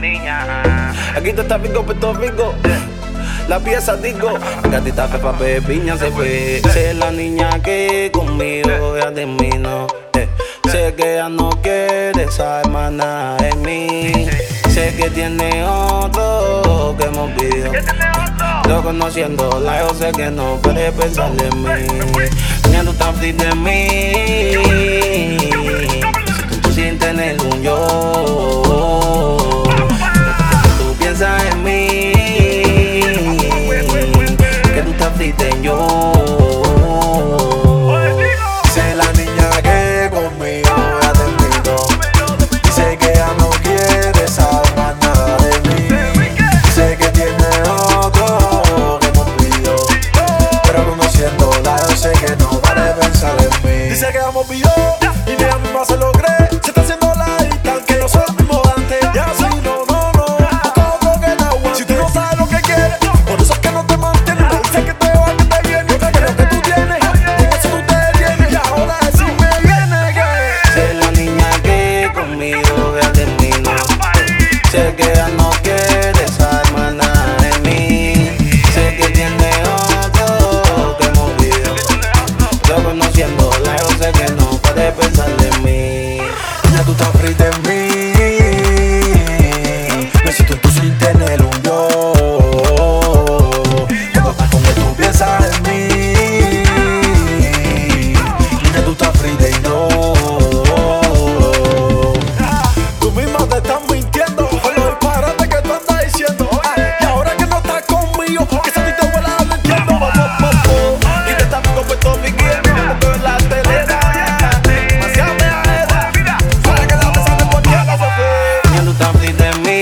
niña. Aquí te está Fico, Puerto Rico. La pieza digo, gatita Pepa Pepiña se fue. Sé la niña que conmigo ya terminó. Sé que ella no quiere saber nada de mí. Sé que tiene otro que me olvidó. Yo conociéndola, yo sé que no puede pensar en mí. Niña, tú estás free de mí. Tú sin tener un yo. Tú piensas en mí. Que tú estás free de yo. Sé la niña que conmigo ya terminó. Sé que ella no quiere saber más nada de mí. Sé que tiene otro que me olvidó. Pero conociéndola yo sé que no vale pensar en mí. Dice que ella me olvidó y ni ella misma se lo cree. Se está haciendo la distante, que no soy el mismo de antes. Y así no, busca otro que te aguante. Si tú no sabes lo que quieres, por eso es que no te mantienes. Me dice que te va, que te viene, que lo que tú tienes, en eso tú te detienes. Y ahora sí me viene que Sé la niña que conmigo ya terminó. Sé que ella no quiere saber más nada de mí. Sé que tiene otro que me olvidó. Yo conociéndola, yo sé que no puede pensar en mí. ya tú estás free de mí. Me siento tú sin tener un yo. Cuando estás con él tú piensas en mí. Ya tú estás free de no. Tú misma te estás mintiendo con los disparates que tú andas diciendo. Y ahora que no estás conmigo, que esa ti te vuela, no entiendo. Y te está Fico, Puerto Rico, porque en la telera. Demasiado me aeda. Para que la besa de por tierra se fue. Niña, tú estás free de mí.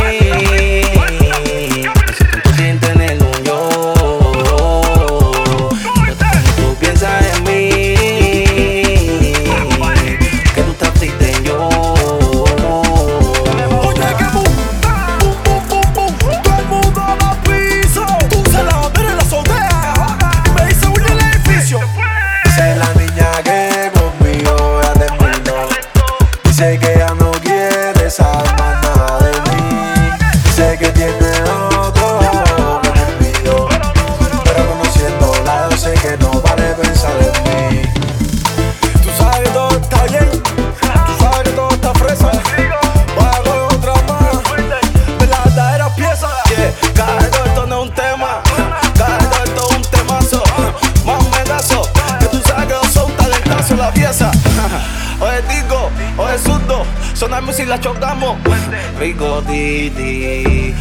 Me siento tú sin tener un yo. Tú piensas en mí. Que tú estás free de yo. Oye, que boom, boom, boom, boom, boom. Todo el mundo a la piso. Tú se la ver en la azotea. Me dice Willy el edificio. Dice la niña que conmigo ya terminó. Dice que ella no quiere saber más nada de mí. Dice que tiene otro que me olvidó. Pero conociéndola yo sé que no vale pensar en mí. Tú sabes que todo está bien. Tú sabes que todo está fresa. Bajo otra más. Verdadera pieza. Cada esto no es un tema. Cada esto es un temazo. Más un medazo. Que tú sabes que yo soy un talentazo. La pieza. Oye, Tico, oye, zurdo. Sonamos y la chocamos. Rico, Titi.